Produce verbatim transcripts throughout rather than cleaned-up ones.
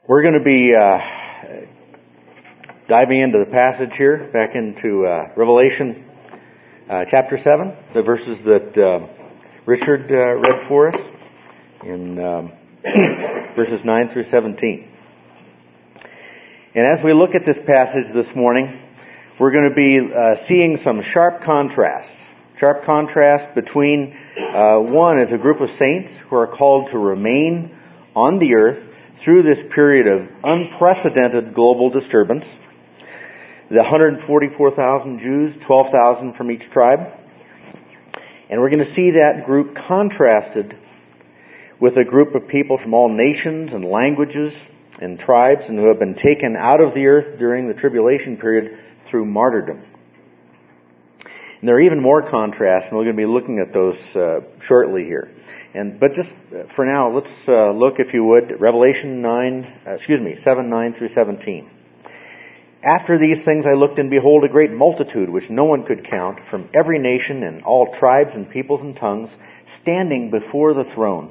We're going to be uh, diving into the passage here, back into uh, Revelation uh, chapter seven, the verses that uh, Richard uh, read for us in um, verses nine through seventeen. And as we look at this passage this morning, we're going to be uh, seeing some sharp contrasts. Sharp contrast between uh, one is a group of saints who are called to remain on the earth through this period of unprecedented global disturbance. The one hundred forty-four thousand Jews, twelve thousand from each tribe. And we're going to see that group contrasted with a group of people from all nations and languages and tribes and who have been taken out of the earth during the tribulation period through martyrdom. And there are even more contrasts, and we're going to be looking at those uh, shortly here. And but just for now, let's uh, look, if you would, at Revelation nine, uh, excuse me, seven nine through seventeen. After these things I looked, and behold, a great multitude which no one could count, from every nation and all tribes and peoples and tongues, standing before the throne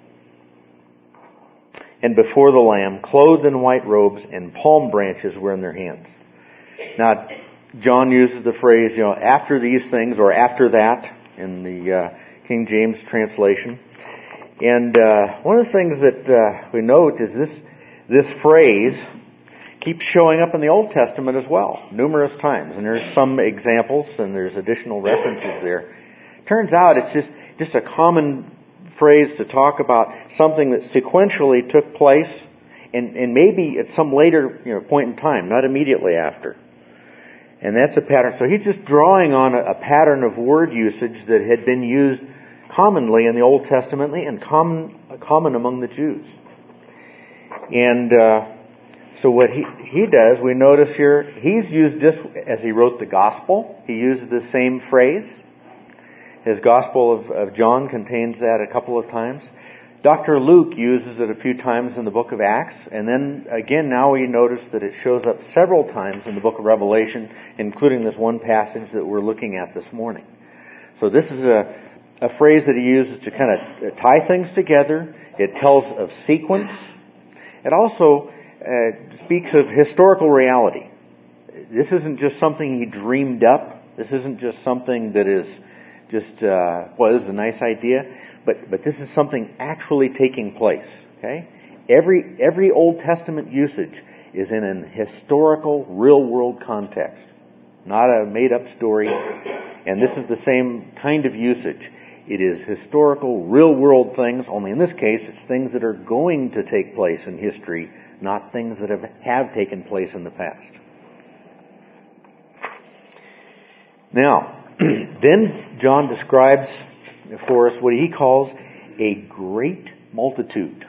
and before the Lamb, clothed in white robes, and palm branches were in their hands. Now, John uses the phrase, you know, after these things, or after that, in the uh, King James translation. And uh, one of the things that uh, we note is this this phrase keeps showing up in the Old Testament as well, numerous times. And there's some examples, and there's additional references there. Turns out it's just, just a common phrase to talk about something that sequentially took place, and, and maybe at some later you know, point in time, not immediately after. And that's a pattern. So he's just drawing on a, a pattern of word usage that had been used commonly in the Old Testament and common common among the Jews. And uh, so what he, he does, we notice here, he's used this as he wrote the Gospel. He used the same phrase. His Gospel of, of John contains that a couple of times. Doctor Luke uses it a few times in the book of Acts, and then again now we notice that it shows up several times in the book of Revelation, including this one passage that we're looking at this morning. So this is a, a phrase that he uses to kind of tie things together. It tells of sequence. It also uh, speaks of historical reality. This isn't just something he dreamed up. This isn't just something that is just, uh, well, this is a nice idea. But but this is something actually taking place. Okay, every every Old Testament usage is in an historical, real world context, not a made up story. And this is the same kind of usage. It is historical, real world things. Only in this case, it's things that are going to take place in history, not things that have have taken place in the past. Now, then John describes for us what he calls a great multitude.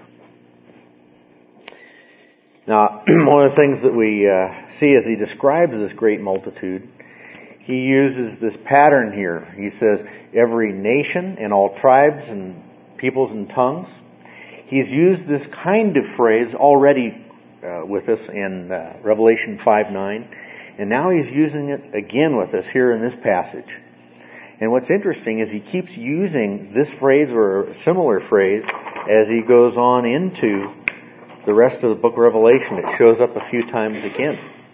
Now, one of the things that we uh, see as he describes this great multitude, he uses this pattern here. He says, every nation and all tribes and peoples and tongues. He's used this kind of phrase already uh, with us in uh, Revelation five nine, and now he's using it again with us here in this passage. And what's interesting is he keeps using this phrase or a similar phrase as he goes on into the rest of the book of Revelation. It shows up a few times again.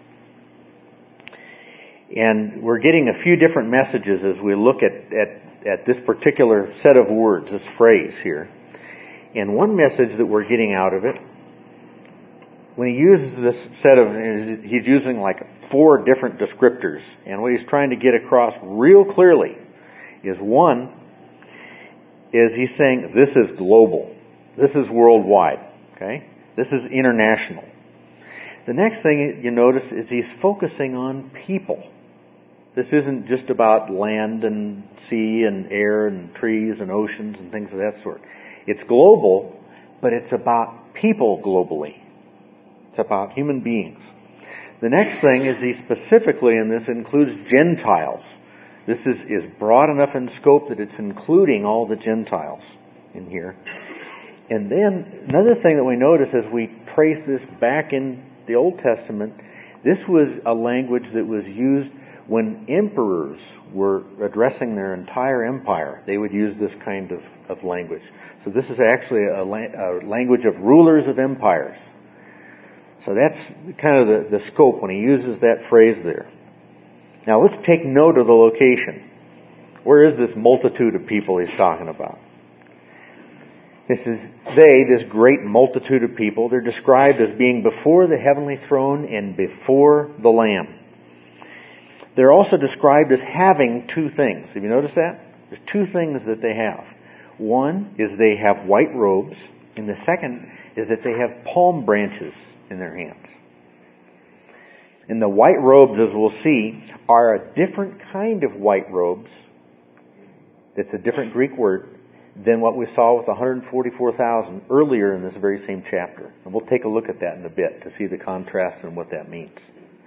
And we're getting a few different messages as we look at, at, at this particular set of words, this phrase here. And one message that we're getting out of it, when he uses this set of, he's using like four different descriptors. And what he's trying to get across real clearly is one, is he's saying this is global. This is worldwide. Okay? This is international. The next thing you notice is he's focusing on people. This isn't just about land and sea and air and trees and oceans and things of that sort. It's global, but it's about people globally. It's about human beings. The next thing is he specifically in this includes Gentiles. This is, is broad enough in scope that it's including all the Gentiles in here. And then another thing that we notice as we trace this back in the Old Testament, this was a language that was used when emperors were addressing their entire empire. They would use this kind of, of language. So this is actually a, la- a language of rulers of empires. So that's kind of the, the scope when he uses that phrase there. Now let's take note of the location. Where is this multitude of people he's talking about? This is they, this great multitude of people. They're described as being before the heavenly throne and before the Lamb. They're also described as having two things. Have you noticed that? There's two things that they have. One is they have white robes, and the second is that they have palm branches in their hands. And the white robes, as we'll see, are a different kind of white robes. It's a different Greek word than what we saw with one hundred forty-four thousand earlier in this very same chapter. And we'll take a look at that in a bit to see the contrast and what that means.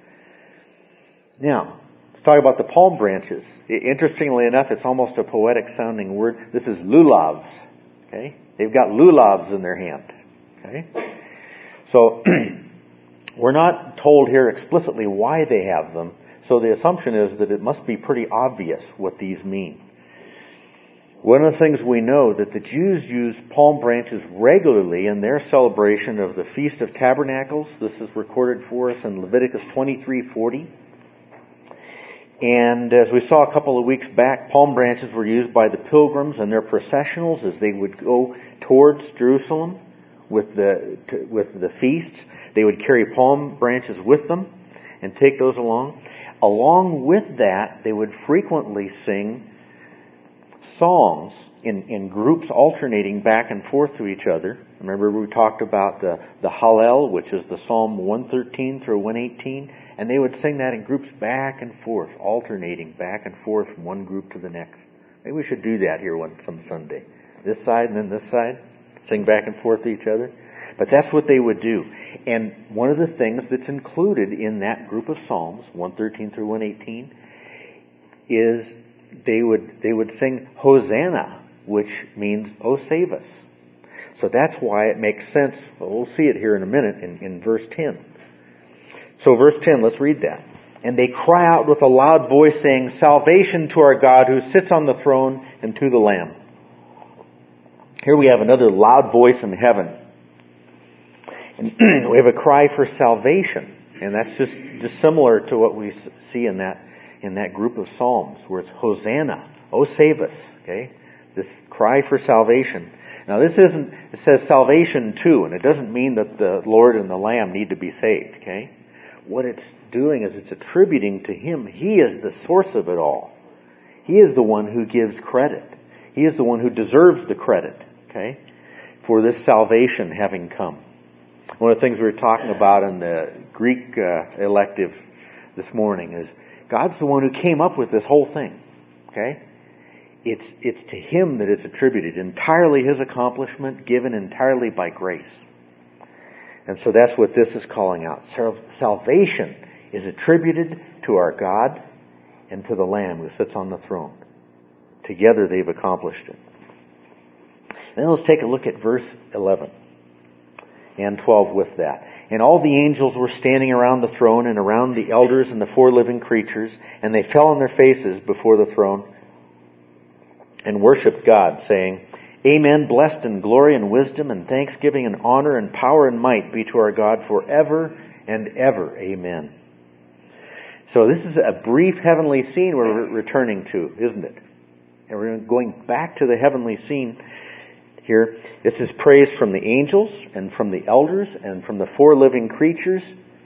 Now, let's talk about the palm branches. Interestingly enough, it's almost a poetic sounding word. This is lulavs. Okay? They've got lulavs in their hand. Okay? So, we're not told here explicitly why they have them. So the assumption is that it must be pretty obvious what these mean. One of the things we know that the Jews use palm branches regularly in their celebration of the Feast of Tabernacles. This is recorded for us in Leviticus twenty-three forty. And as we saw a couple of weeks back, palm branches were used by the pilgrims in their processionals as they would go towards Jerusalem with the with the feasts. They would carry palm branches with them and take those along. Along with that, they would frequently sing songs in, in groups alternating back and forth to each other. Remember we talked about the, the Hallel, which is the Psalm one thirteen through one eighteen, and they would sing that in groups back and forth, alternating back and forth from one group to the next. Maybe we should do that here one some Sunday. This side and then this side, sing back and forth to each other. But that's what they would do. And one of the things that's included in that group of Psalms, one thirteen through one eighteen, is they would they would sing Hosanna, which means, "Oh, save us." So that's why it makes sense. Well, we'll see it here in a minute in, in verse ten. So verse ten, let's read that. And they cry out with a loud voice, saying, "Salvation to our God who sits on the throne and to the Lamb." Here we have another loud voice in heaven. And we have a cry for salvation. And that's just, just similar to what we see in that in that group of Psalms, where it's Hosanna, "Oh, save us." Okay? This cry for salvation. Now this isn't, it says salvation too, and it doesn't mean that the Lord and the Lamb need to be saved. Okay? What it's doing is it's attributing to Him. He is the source of it all. He is the one who gives credit. He is the one who deserves the credit. Okay? For this salvation having come. One of the things we were talking about in the Greek uh, elective this morning is God's the one who came up with this whole thing. Okay? It's it's to Him that it's attributed. Entirely His accomplishment, given entirely by grace. And so that's what this is calling out. Salvation is attributed to our God and to the Lamb who sits on the throne. Together they've accomplished it. And then let's take a look at verse eleven and twelve with that. And all the angels were standing around the throne and around the elders and the four living creatures, and they fell on their faces before the throne and worshipped God, saying, "Amen, blessed and glory and wisdom and thanksgiving and honor and power and might be to our God forever and ever. Amen." So this is a brief heavenly scene we're returning to, isn't it? And we're going back to the heavenly scene here. This is praise from the angels and from the elders and from the four living creatures.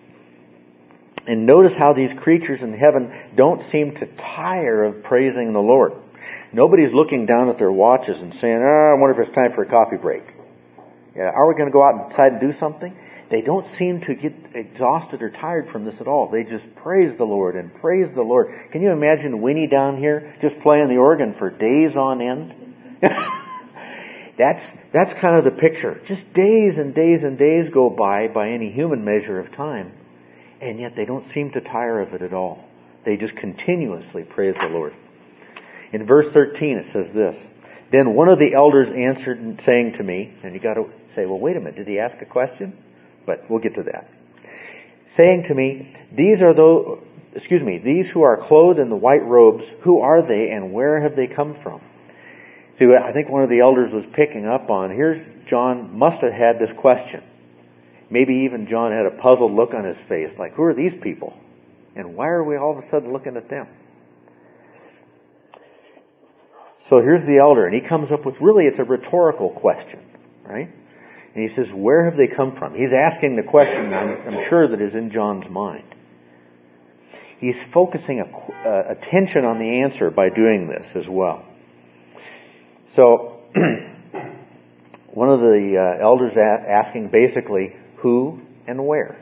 And notice how these creatures in heaven don't seem to tire of praising the Lord. Nobody's looking down at their watches and saying, "Oh, I wonder if it's time for a coffee break. Yeah, are we going to go out inside and do something?" They don't seem to get exhausted or tired from this at all. They just praise the Lord and praise the Lord. Can you imagine Winnie down here just playing the organ for days on end? That's that's kind of the picture. Just days and days and days go by by any human measure of time, and yet they don't seem to tire of it at all. They just continuously praise the Lord. In verse thirteen it says this, "Then one of the elders answered, saying to me," and you got to say, "Well, wait a minute, did he ask a question?" But we'll get to that. "Saying to me, these are those, excuse me, these who are clothed in the white robes, who are they and where have they come from?" See, I think one of the elders was picking up on, here's John must have had this question. maybe even John had a puzzled look on his face, like, who are these people? And why are we all of a sudden looking at them? So here's the elder, and he comes up with, really, it's a rhetorical question, right? And he says, where have they come from? He's asking the question, I'm, I'm sure, that is in John's mind. He's focusing a, uh, attention on the answer by doing this as well. So, one of the uh, elders a- asking basically who and where.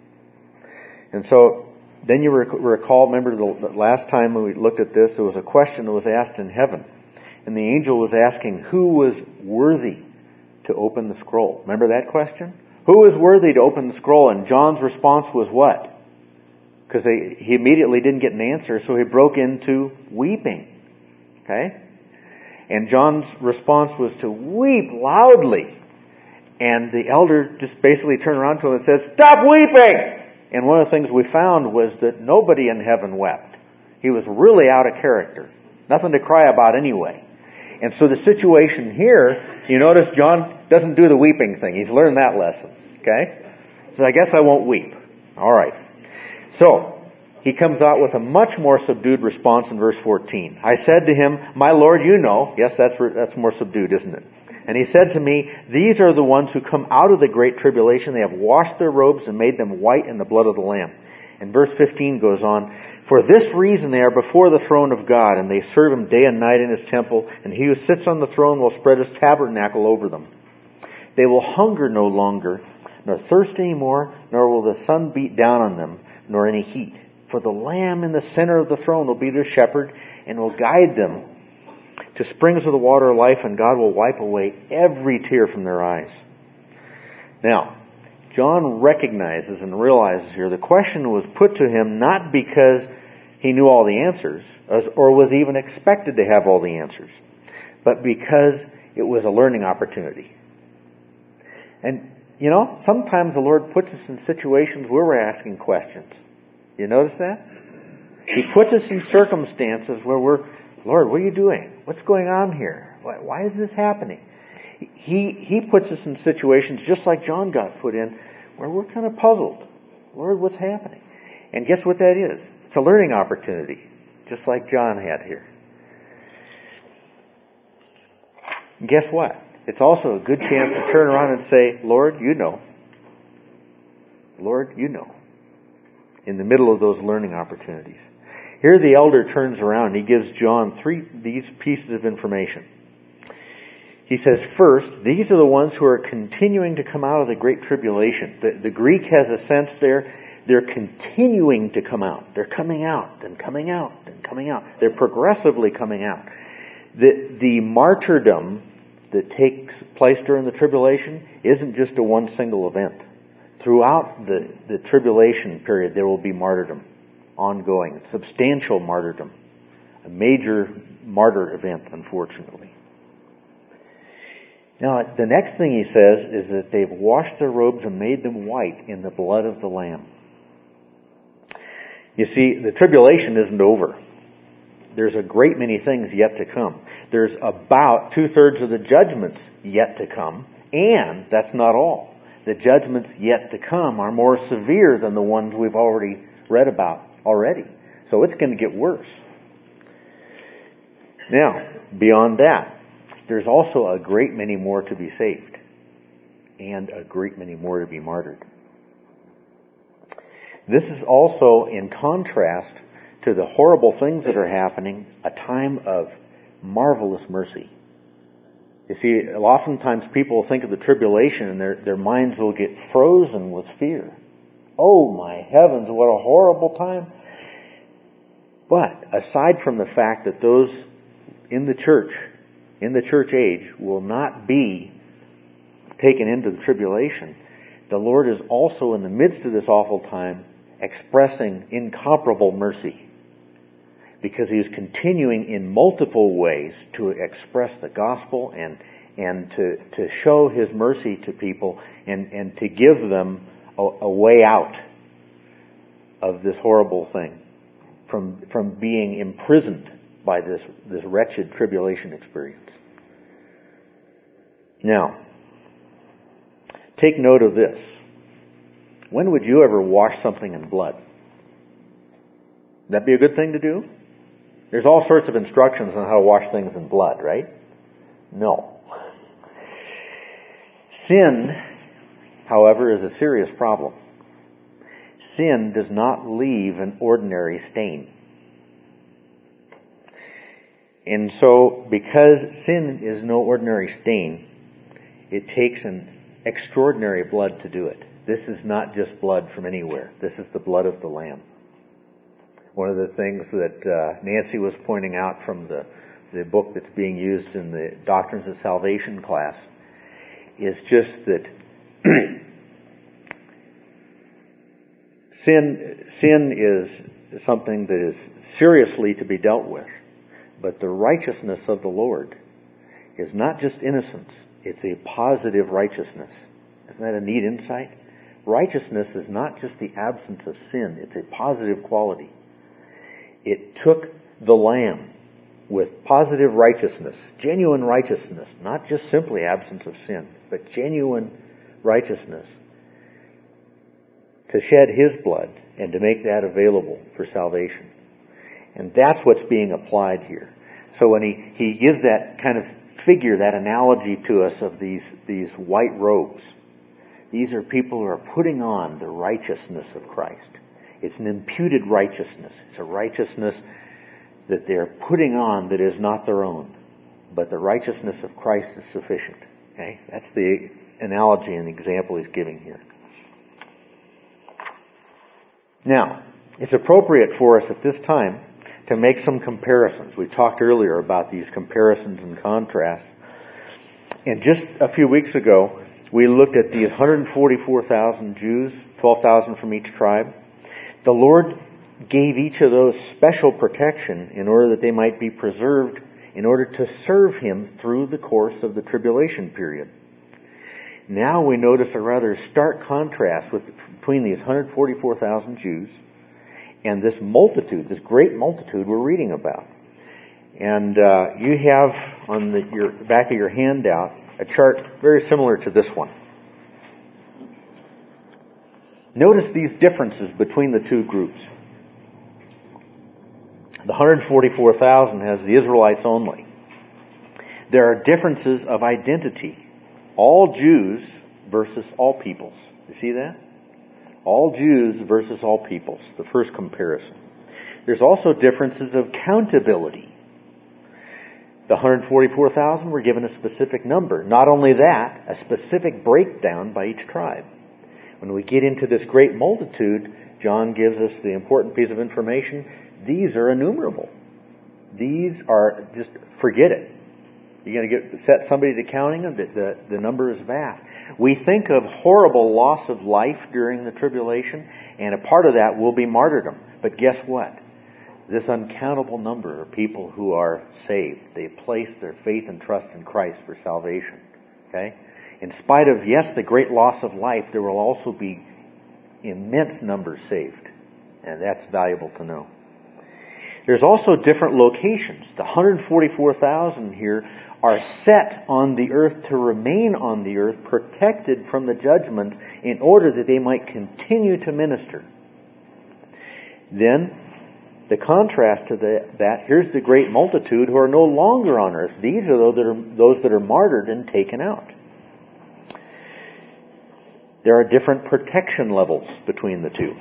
And so, then you rec- recall, remember the, the last time we looked at this, there was a question that was asked in heaven. And the angel was asking who was worthy to open the scroll. Remember that question? Who is worthy to open the scroll? And John's response was what? Because he immediately didn't get an answer, so he broke into weeping. Okay? And John's response was to weep loudly. And the elder just basically turned around to him and said, "Stop weeping!" And one of the things we found was that nobody in heaven wept. He was really out of character. Nothing to cry about anyway. And so the situation here, you notice John doesn't do the weeping thing. He's learned that lesson. Okay? So I guess I won't weep. All right. So, he comes out with a much more subdued response in verse fourteen. I said to him, "My Lord, you know." Yes, that's that's more subdued, isn't it? And he said to me, "These are the ones who come out of the great tribulation. They have washed their robes and made them white in the blood of the Lamb." And verse fifteen goes on, "For this reason they are before the throne of God, and they serve Him day and night in His temple, and He who sits on the throne will spread His tabernacle over them. They will hunger no longer, nor thirst any more, nor will the sun beat down on them, nor any heat. For the Lamb in the center of the throne will be their shepherd, and will guide them to springs of the water of life, and God will wipe away every tear from their eyes." Now, John recognizes and realizes here the question was put to him not because he knew all the answers or was even expected to have all the answers, but because it was a learning opportunity. And, you know, sometimes the Lord puts us in situations where we're asking questions. You notice that? He puts us in circumstances where we're, "Lord, what are you doing? What's going on here? Why, why is this happening?" He he puts us in situations just like John got put in, where we're kind of puzzled. "Lord, what's happening?" And guess what that is? It's a learning opportunity, just like John had here. And guess what? It's also a good chance to turn around and say, "Lord, you know. Lord, you know." In the middle of those learning opportunities. Here the elder turns around and he gives John three these pieces of information. He says, first, these are the ones who are continuing to come out of the Great Tribulation. The, the Greek has a sense there, they're continuing to come out. They're coming out and coming out and coming out. They're progressively coming out. The, the martyrdom that takes place during the tribulation isn't just a one single event. Throughout the, the tribulation period, there will be martyrdom, ongoing, substantial martyrdom, a major martyr event, unfortunately. Now, the next thing he says is that they've washed their robes and made them white in the blood of the Lamb. You see, the tribulation isn't over. There's a great many things yet to come. There's about two-thirds of the judgments yet to come, and that's not all. The judgments yet to come are more severe than the ones we've already read about already. So it's going to get worse. Now, beyond that, there's also a great many more to be saved, and a great many more to be martyred. This is also in contrast to the horrible things that are happening, a time of marvelous mercy. You see, oftentimes people think of the tribulation and their, their minds will get frozen with fear. Oh my heavens, what a horrible time. But aside from the fact that those in the church, in the church age, will not be taken into the tribulation, the Lord is also in the midst of this awful time expressing incomparable mercy. Because He is continuing in multiple ways to express the gospel and and to, to show His mercy to people and, and to give them a, a way out of this horrible thing, from from being imprisoned by this, this wretched tribulation experience. Now, take note of this. When would you ever wash something in blood? Would that be a good thing to do? There's all sorts of instructions on how to wash things in blood, right? No. Sin, however, is a serious problem. Sin does not leave an ordinary stain. And so, because sin is no ordinary stain, it takes an extraordinary blood to do it. This is not just blood from anywhere. This is the blood of the Lamb. One of the things that uh, Nancy was pointing out from the, the book that's being used in the Doctrines of Salvation class is just that sin, sin is something that is seriously to be dealt with. But the righteousness of the Lord is not just innocence. It's a positive righteousness. Isn't that a neat insight? Righteousness is not just the absence of sin. It's a positive quality. It took the Lamb with positive righteousness, genuine righteousness, not just simply absence of sin, but genuine righteousness, to shed His blood and to make that available for salvation. And that's what's being applied here. So when he, he gives that kind of figure, that analogy to us of these, these white robes, these are people who are putting on the righteousness of Christ. It's an imputed righteousness. It's a righteousness that they're putting on that is not their own. But the righteousness of Christ is sufficient. Okay? That's the analogy and example he's giving here. Now, it's appropriate for us at this time to make some comparisons. We talked earlier about these comparisons and contrasts. And just a few weeks ago, we looked at these one hundred forty-four thousand Jews, twelve thousand from each tribe. The Lord gave each of those special protection in order that they might be preserved in order to serve Him through the course of the tribulation period. Now we notice a rather stark contrast with, between these one hundred forty-four thousand Jews and this multitude, this great multitude we're reading about. And uh, you have on the your back of your handout a chart very similar to this one. Notice these differences between the two groups. The one hundred forty-four thousand has the Israelites only. There are differences of identity. All Jews versus all peoples. You see that? All Jews versus all peoples. The first comparison. There's also differences of countability. The one hundred forty-four thousand were given a specific number. Not only that, a specific breakdown by each tribe. When we get into this great multitude, John gives us the important piece of information. These are innumerable. These are, just forget it. You're going to get set somebody to counting them, the, the, the number is vast. We think of horrible loss of life during the tribulation, and a part of that will be martyrdom. But guess what? This uncountable number are people who are saved. They place their faith and trust in Christ for salvation. Okay? In spite of, yes, the great loss of life, there will also be immense numbers saved. And that's valuable to know. There's also different locations. The one hundred forty-four thousand here are set on the earth to remain on the earth, protected from the judgment in order that they might continue to minister. Then, the contrast to the, that, here's the great multitude who are no longer on earth. These are those that are, those that are martyred and taken out. There are different protection levels between the two.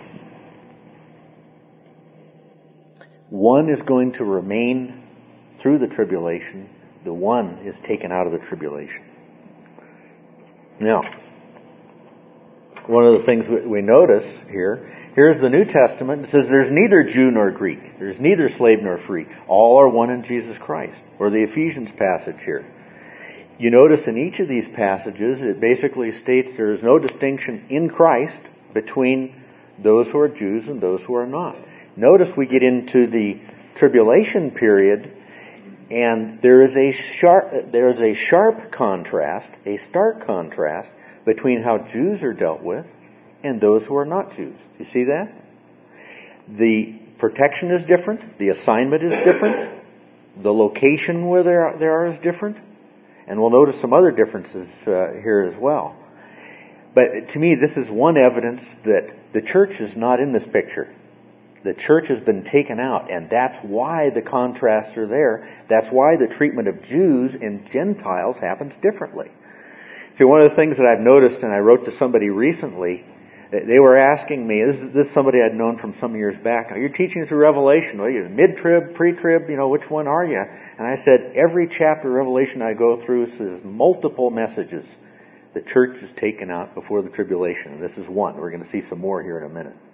One is going to remain through the tribulation. The one is taken out of the tribulation. Now, one of the things we notice here, here's the New Testament. It says there's neither Jew nor Greek. There's neither slave nor free. All are one in Jesus Christ. Or the Ephesians passage here. You notice in each of these passages, it basically states there is no distinction in Christ between those who are Jews and those who are not. Notice we get into the tribulation period, and there is a sharp, there is a sharp contrast, a stark contrast between how Jews are dealt with and those who are not Jews. You see that? The protection is different. The assignment is different. The location where they are, they are is different. And we'll notice some other differences uh, here as well. But to me, this is one evidence that the church is not in this picture. The church has been taken out, and that's why the contrasts are there. That's why the treatment of Jews and Gentiles happens differently. See, one of the things that I've noticed, and I wrote to somebody recently, they were asking me, this is, this is somebody I'd known from some years back, you're teaching through Revelation, well, you're mid-trib, pre-trib, you know, which one are you? And I said, every chapter of Revelation I go through says multiple messages. The church is taken out before the tribulation. And this is one. We're going to see some more here in a minute.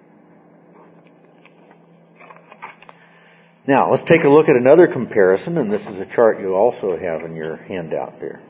Now, let's take a look at another comparison, and this is a chart you also have in your handout there.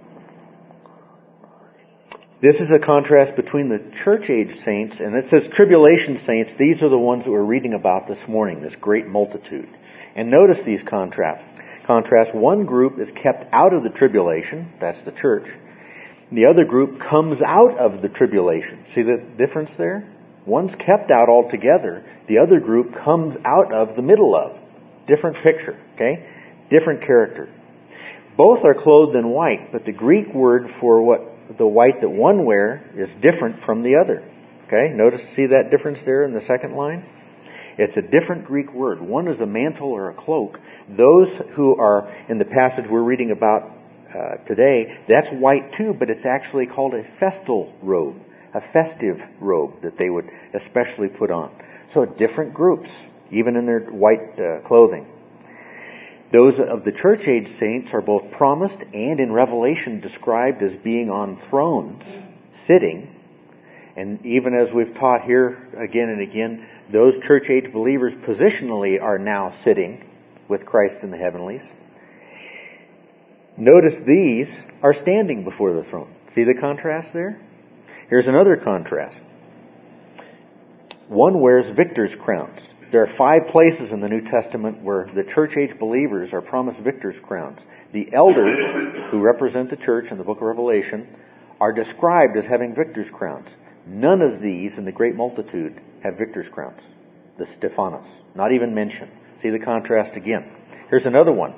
This is a contrast between the church age saints, and it says tribulation saints. These are the ones that we're reading about this morning, this great multitude. And notice these contrasts. Contrast, one group is kept out of the tribulation, that's the church. The other group comes out of the tribulation. See the difference there? One's kept out altogether. The other group comes out of the middle of. Different picture, okay? Different character. Both are clothed in white, but the Greek word for what the white that one wears is different from the other. Okay? Notice, see that difference there in the second line? It's a different Greek word. One is a mantle or a cloak. Those who are in the passage we're reading about uh, today, that's white too, but it's actually called a festal robe, a festive robe that they would especially put on. So different groups, even in their white uh, clothing. Those of the church age saints are both promised and in Revelation described as being on thrones, sitting. And even as we've taught here again and again, those church age believers positionally are now sitting with Christ in the heavenlies. Notice these are standing before the throne. See the contrast there? Here's another contrast. One wears victor's crowns. There are five places in the New Testament where the church age believers are promised victor's crowns. The elders, who represent the church in the book of Revelation, are described as having victor's crowns. None of these in the great multitude have victor's crowns. The Stephanos, not even mentioned. See the contrast again. Here's another one.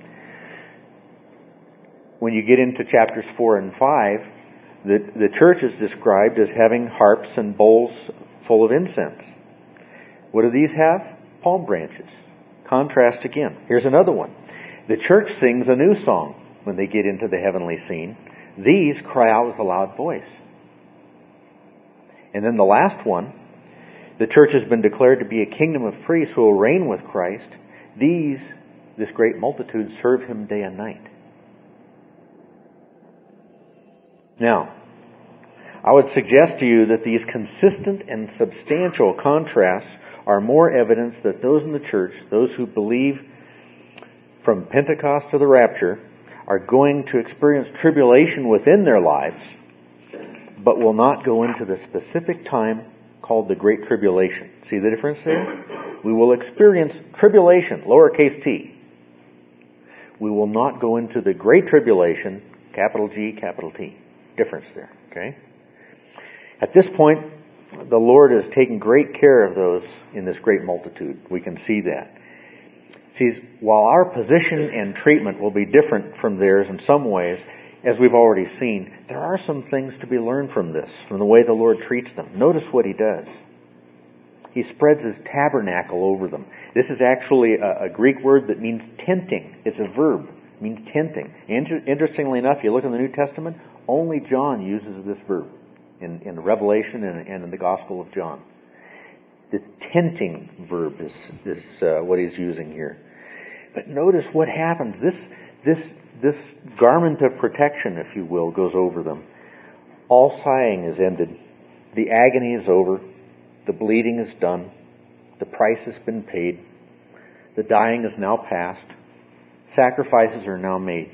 When you get into chapters four and five, the, the church is described as having harps and bowls full of incense. What do these have? Palm branches. Contrast again. Here's another one. The church sings a new song when they get into the heavenly scene. These cry out with a loud voice. And then the last one, the church has been declared to be a kingdom of priests who will reign with Christ. These, this great multitude, serve Him day and night. Now, I would suggest to you that these consistent and substantial contrasts are more evidence that those in the church, those who believe from Pentecost to the rapture, are going to experience tribulation within their lives, but will not go into the specific time called the Great Tribulation. See the difference there? We will experience tribulation, lowercase t. We will not go into the Great Tribulation, capital G, capital T. Difference there, okay? At this point, the Lord has taken great care of those in this great multitude. We can see that. See, while our position and treatment will be different from theirs in some ways, as we've already seen, there are some things to be learned from this, from the way the Lord treats them. Notice what He does. He spreads His tabernacle over them. This is actually a, a Greek word that means tenting. It's a verb. It means tenting. Inter- interestingly enough, you look in the New Testament, only John uses this verb. In, in Revelation and, and in the Gospel of John. The tenting verb is, is uh, what he's using here. But notice what happens. This, this, this garment of protection, if you will, goes over them. All sighing is ended. The agony is over. The bleeding is done. The price has been paid. The dying is now past. Sacrifices are now made.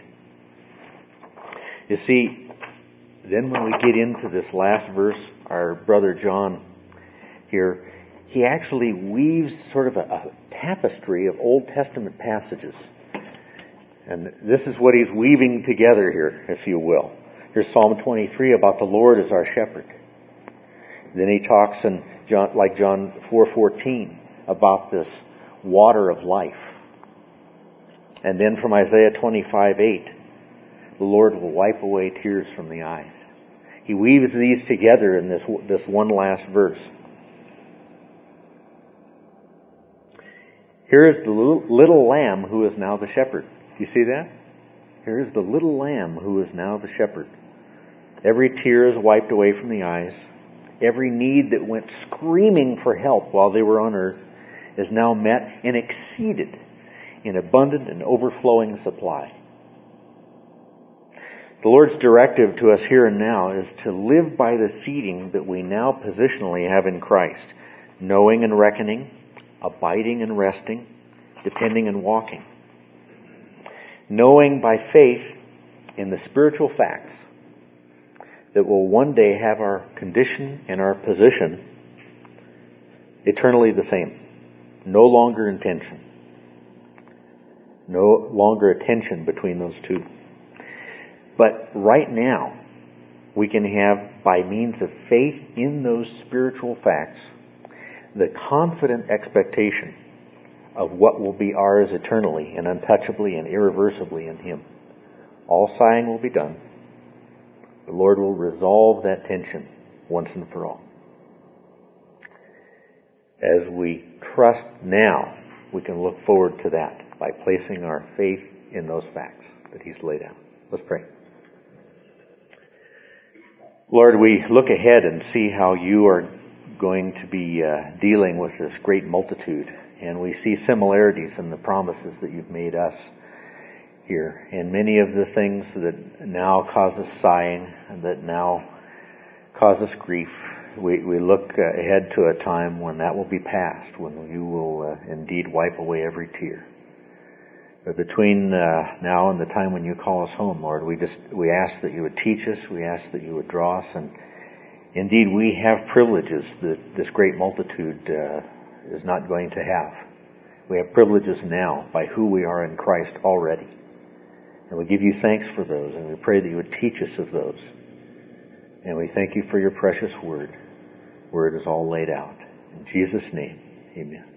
You see, then when we get into this last verse, our brother John here, he actually weaves sort of a, a tapestry of Old Testament passages. And this is what he's weaving together here, if you will. Here's Psalm twenty-three about the Lord as our shepherd. Then he talks in John, like John four fourteen about this water of life. And then from Isaiah twenty-five eight, the Lord will wipe away tears from the eyes. he weaves these together in this this one last verse. Here is the little, little lamb who is now the shepherd. Do you see that? Here is the little lamb who is now the shepherd. Every tear is wiped away from the eyes. Every need that went screaming for help while they were on earth is now met and exceeded in abundant and overflowing supply. The Lord's directive to us here and now is to live by the seeding that we now positionally have in Christ, knowing and reckoning, abiding and resting, depending and walking. Knowing by faith in the spiritual facts that will one day have our condition and our position eternally the same. No longer in tension. No longer a tension between those two. But right now, we can have, by means of faith in those spiritual facts, the confident expectation of what will be ours eternally and untouchably and irreversibly in Him. All sighing will be done. The Lord will resolve that tension once and for all. As we trust now, we can look forward to that by placing our faith in those facts that He's laid out. Let's pray. Lord, we look ahead and see how You are going to be uh, dealing with this great multitude, and we see similarities in the promises that You've made us here. And many of the things that now cause us sighing and that now cause us grief, we, we look uh, ahead to a time when that will be past, when You will uh, indeed wipe away every tear. But between uh, now and the time when You call us home, Lord, we just we ask that You would teach us, we ask that You would draw us, and indeed we have privileges that this great multitude uh, is not going to have. We have privileges now by who we are in Christ already. And we give You thanks for those, and we pray that You would teach us of those. And we thank You for Your precious word, where it is all laid out. In Jesus' name, amen.